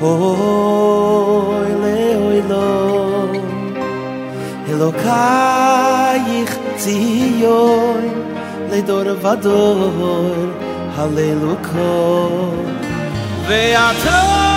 Oy le oy lo Elokayich Zion Ledor vador Hallelujah Ve'ata